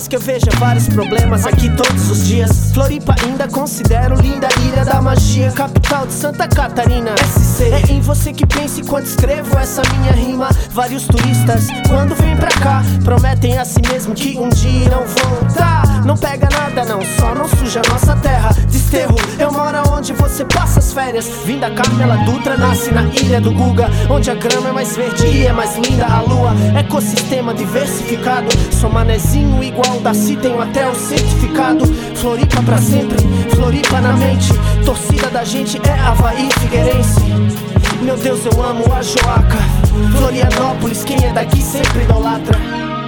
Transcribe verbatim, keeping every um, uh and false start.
mais que eu veja vários problemas aqui todos os dias. Floripa ainda considero linda ilha da magia, capital de Santa Catarina, S C. É em você que penso enquanto escrevo essa minha rima. Vários turistas, quando vêm pra cá, prometem a si mesmo que um dia irão voltar. Não pega nada não, só não suja nossa terra. Desterro, eu moro onde você passa as férias. Vim da Carmela Dutra, nasce na ilha do Guga, onde a grama é mais verde e é mais linda a lua. Ecossistema diversificado, sou manezinho igual Daci, tenho até o certificado. Floripa pra sempre, Floripa na mente, torcida da gente é Avaí Figueirense. Meu Deus, eu amo a Joaca, Florianópolis, quem é daqui sempre idolatra.